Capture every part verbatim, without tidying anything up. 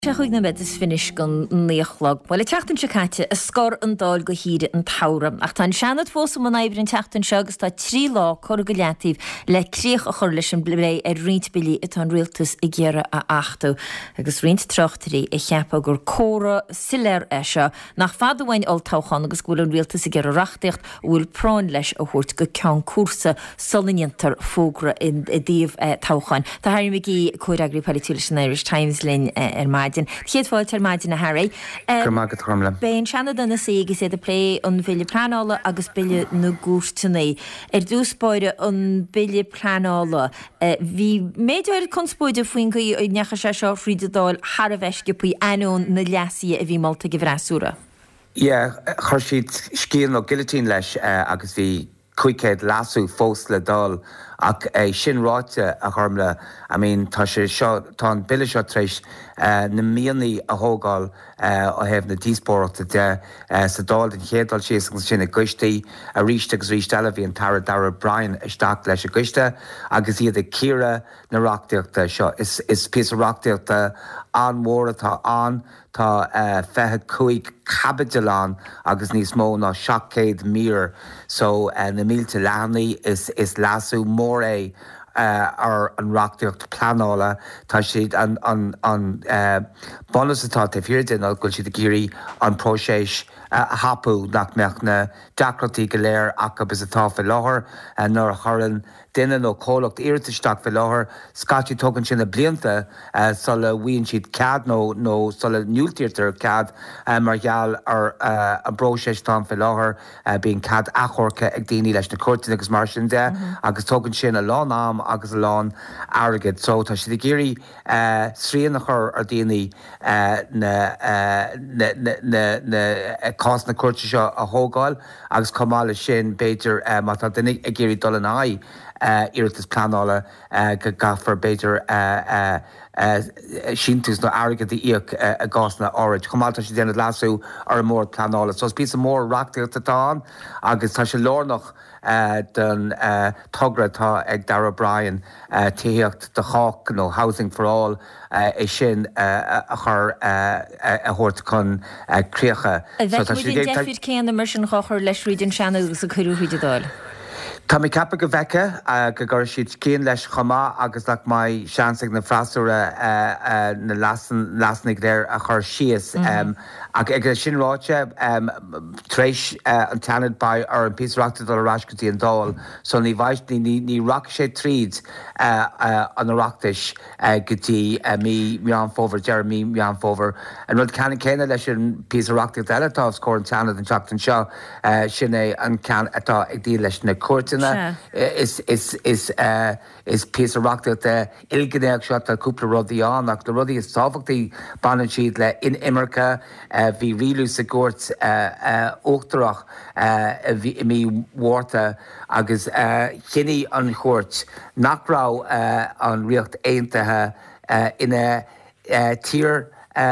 Se chuig na bed is finis gon níochlog. Well, teachtain se caite a scor an dáil go híide an tauram. Ach tá seanad fós am an eibrin teachtain se agus tá trí lá cor go leatíh le críoch a chur leis an blé ar rint bilí it an rialtas i ggéire a achtú. Agus rint trochtarí i cheappa gur córa siléir eise nach fadahhain ol táchan agus gúil an rialtas i ggéire rachtaíocht bhfuil práin leis a thuirt go ceann cuasa soliniontar fógra i díomh táchain. Tá hair migi cóiragri politúlis an Irish Times linn ar maid. Chiad fáil tar maidin na Harry. Gurmagad chumla. Béin seanad an na séigi sé de plé an bhile planála agus bille na gúrtaí. Er dús spóide an bille planála. Bhí méidir conspóide faoin go i necha sé seo fríidedáil har a bheisce puoi anón na leasí a bhí malta go bhrasúra. Ie, chuir siad scíal nó guillotine leis agus bhí cuicéad lasú fós le dal ach é sin ráite a chumla. I mean, tá sé seo tá an bille seo treis na míonaí a thógáil ó hebh na díospóireachta de sa dáil den chéadal sios an sin na gcuisteí a ríiste agus ríiste eile bhí an Tara Dara Brian isteach leis a gcuiste agus iad a círa na reachtaíochta seo. Is is pís a reachtaíochta anmhóra tá an tá fethe cuaig cabbadeán agus níos mó ná seachtcéad mír so na mílte leanaí is is lasú mór é Uh, ar an reachtaíocht planála tá siad an an an uh, bonus atá taobh hirdin á gúil siad a géirí an próséis uh, a hapú nach meach na deacratí go léir ach agus atá fé láthair uh, nuair a churann duine nó cólacht iiritisteach fé láthair scatí tugann sin na blianta uh, sulla bhíonn siad cad nó nó sulla nniúltíirtar cad uh, mar gheall ar uh, an próséis tá fé láthair uh, bíon cad achorcha ag daoine leis na cuairteanna agus mar sin de mm-hmm. agus tugann sin a lán am agus a lán airgid. So tá si géirí srían nach chur ar daoine na cás na cuairte seo a thógáil agus cumála sin béidir má tá duine a géirí dul an áid iirtas planála go gafar béidir síntus nó airgid íoc a gásna áid. Chumáilta sé déanana lasú ar an mór planála. So bí mór reachtaíochta tá agus tá sé lárnach Uh, den uh, tugratá ag Dara Brian uh, tíocht de chách nó Housing for All uh, é sin uh, a chur uh, a thuirt chun críocha. A bheith bhfuil defir céan mar sin chachar leis rídin seanna agus a chuirú ríidedáil. Tá mé cappa go bheice go gur siad céan leis chomá agus nach mai seansaigh na freasúra na lasnig léir a chur sios. Ag ag sin ráite tréis an tanad ba ar an písreachta dul aráscotí an dáil, so ní bhaid ní rac sé tríd an areachtais gotí mí meán fóver, Jeremy meán fóver. An rud ceanna céine leis an písreachta eile tá scór an tanad an teachtain seo sin é an cean atá ag dtí leis na cuairteanna. Is is is uh, is písreachta de ilgnéag seo a cúpla rudaí an ach do rudaí is sábhachtaí banan siad le in Imirce bhí rialú sa gcuirt óachtarach mí mhórta agus chinní an chóirt nach rá an riocht aontaithe ina tír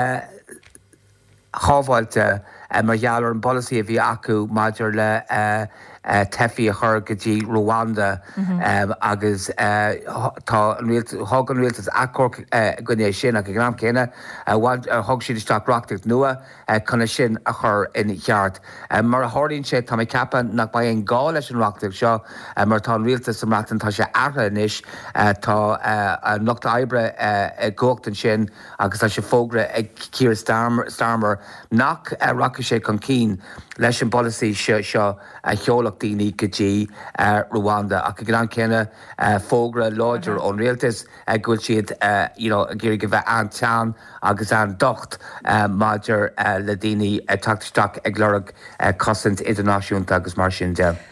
chábhailte mar gheallar an policy a bhí acu maidir le Uh, tefi a chur gotí Rwanda mm-hmm. um, agus uh, tá thug an rialtas acor uh, gunné sin a go gram céine thug siad isteach reachtaíocht nua chuna sin a chur in cheart. Um, mar a tháirlíonn sé tá mé cappa nach ba an gá leis an reachtaíocht seo uh, mar tá an rialtas sa reachtain tá sé airtha inis uh, tá uh, nocht ebre uh, gcuachtain sin agus tá sé fógra ag Keir Starmer nach uh, racha sé chun cín leis an policy seo seo a cheolach daoine go dtí Rwanda ach go an céine fógra láidir ón rialtas gúil siad a ggéir go bheith an tean agus an docht maidir le daoine tactisteach ag lorg cosint idirnáisiúnta agus mar sin de.